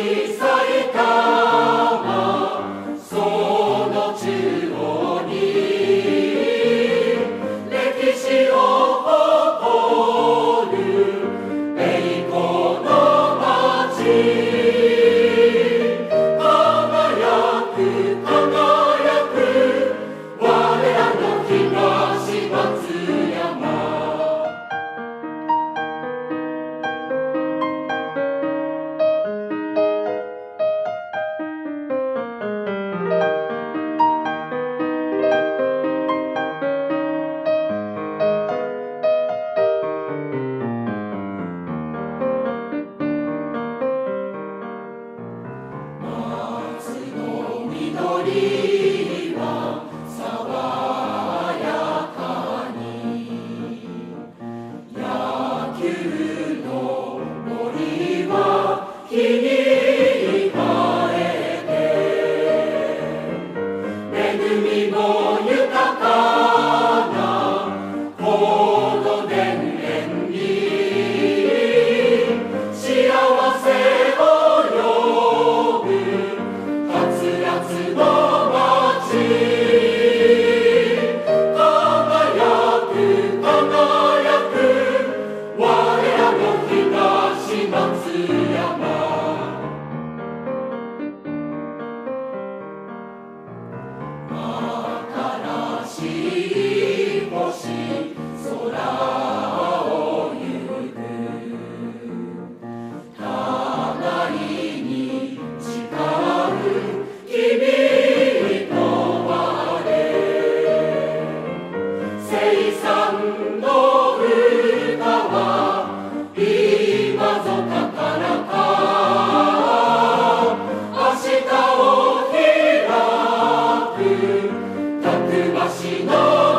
さい玉、その中央に歴史を誇る栄光の街。輝く輝く我らの東松山。緑は爽やかに、野球の森は木に生えて、恵みも豊かなこの田園に幸せを呼ぶはつらつの生産の歌は今ぞ宝か、明日を開くたくましの